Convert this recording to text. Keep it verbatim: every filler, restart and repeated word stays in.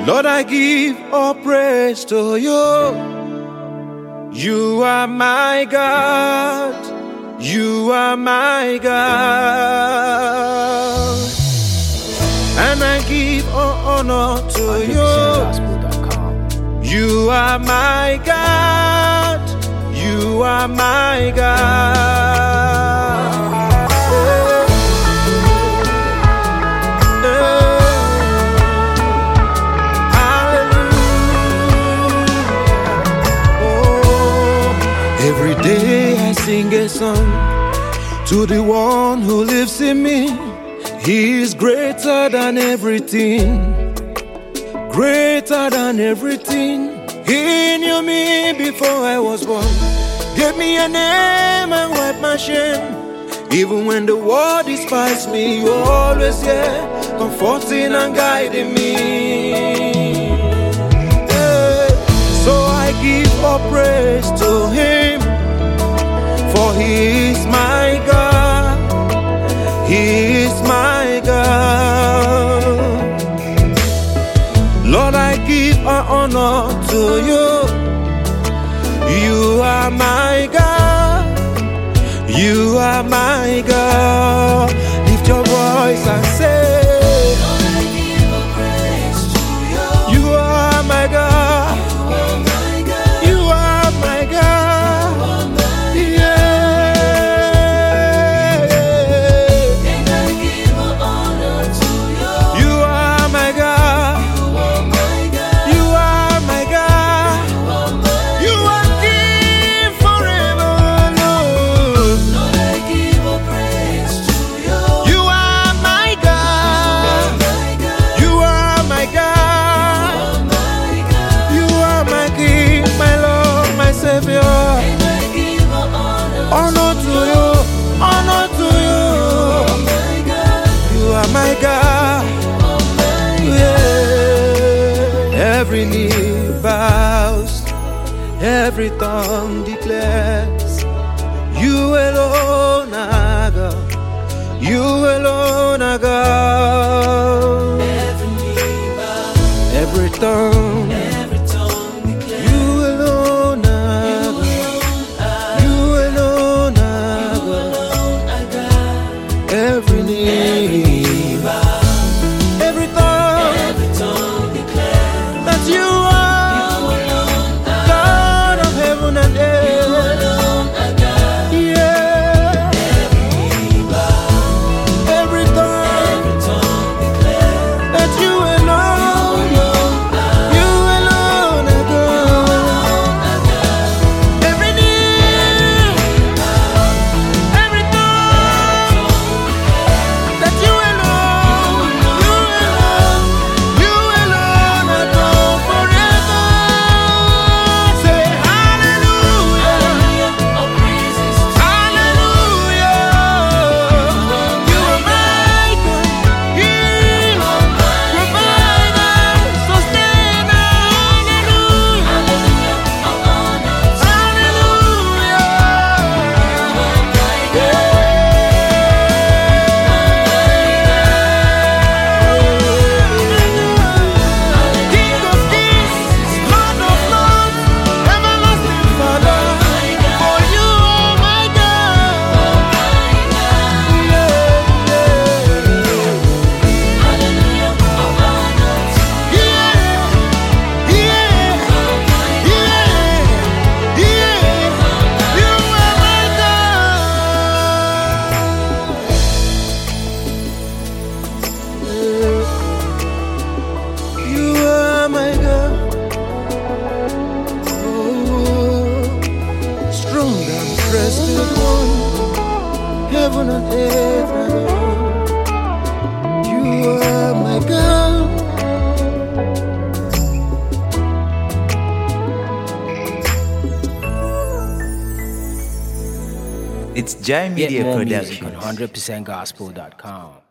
Lord, I give all praise to you. You are my God. You are my God. And I give all honor to you. You are my God. You are my God. Every day I sing a song to the one who lives in me. He is greater than everything, greater than everything. He knew me before I was born, gave me a name and wiped my shame. Even when the world despised me, you're always here, comforting and guiding me. So I give all praise to him, for he is my God, he is my God. Lord, I give all honor to you. You are my God, you are my God. Lift your voice and say, Lord, I give all praise to you. You are my God. Honor to you, honor to you. You are my God. Yeah. Every knee bows, every tongue declares, you alone are God. You alone are God. Every knee bows, every tongue. Every knee bows, every tongue, every tongue declares that you are, you alone are God of heaven and earth. You alone are God. Yeah. Every knee bows, every tongue, every tongue declares that you alone, you alone are, you alone are God. Every knee, every tongue. That you alone, you alone, you alone are God forever. Say hallelujah, all praises to hallelujah. You are my God, healer, provider, sustainer. Hallelujah, all honor to hallelujah. King of kings, Lord of lords, everlasting Father, for you are my God. Hallelujah, all honor to you. Yeah, yeah, yeah, yeah. You are my God. You are my God. Oh, strong and trusted one, heaven and earth adore. You are my God. It's Jai Get Media more music Production. on one hundred percent gospel dot com.